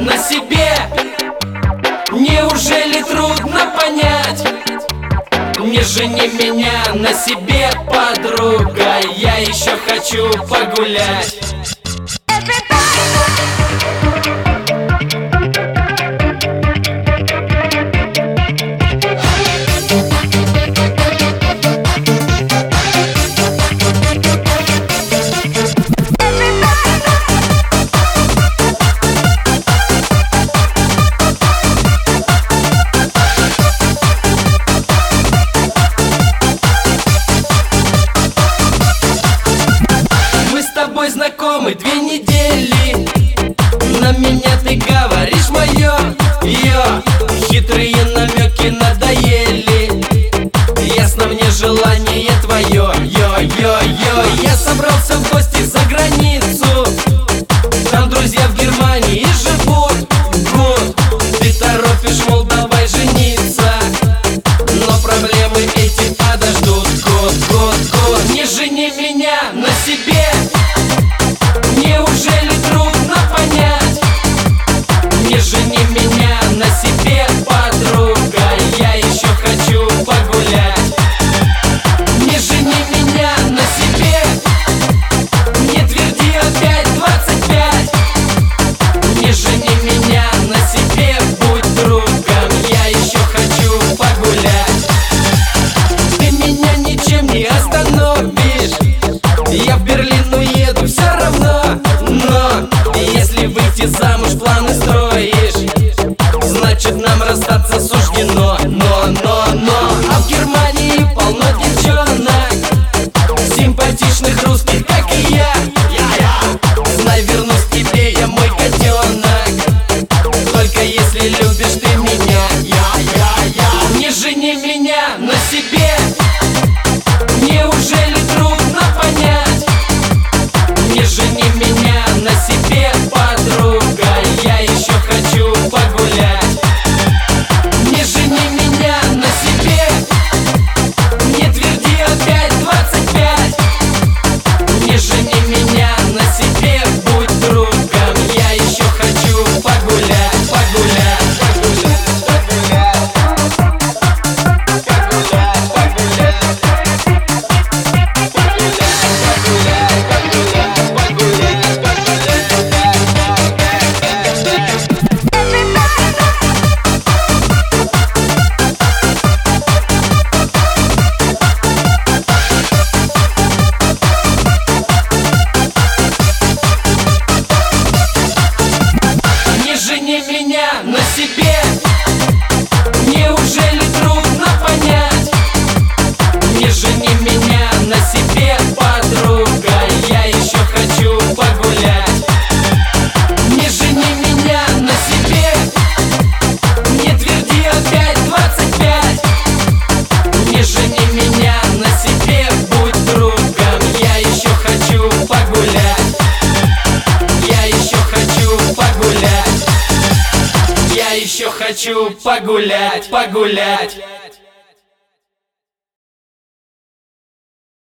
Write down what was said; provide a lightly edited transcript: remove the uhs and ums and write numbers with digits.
на себе? Неужели трудно понять? Не жени меня на себе, подруга, я еще хочу погулять. Знакомы 2 недели, на меня ты говоришь мое, хитрые намеки надоели, ясно мне желание твое, я собрался в гости за границу, там друзья в Германии живут, ты торопишь, мол, давай жениться, но проблемы эти подождут год. Не жени меня на себе. Неужели трудно понять? Не жени меня на себе, подруга, я еще хочу погулять. Не жени меня на себе, не тверди опять 25. Не жени меня на себе, будь другом, я еще хочу погулять. Ты меня ничем не остановишь, я в Берлин уеду все равно. Но если выйти замуж планы строишь, значит нам расстаться суждено. А в Германии полно девчонок, симпатичных русских, как и я. Знай, вернусь к тебе, я мой котенок, только если любишь ты меня. Не жени меня на себе. Неужели трудно понять? Не жени меня на себе, подруга, я еще хочу погулять. Не жени меня на себе, не тверди опять 25. Не жени меня на себе, будь другом, я еще хочу погулять. Меня на себе. Неужели трудно понять? Не жени меня на себе, подруга, я еще хочу погулять. Не жени меня на себе, не тверди опять 25. Не жени меня на себе, будь другом, я еще хочу погулять. Я еще хочу погулять. Я еще хочу погулять.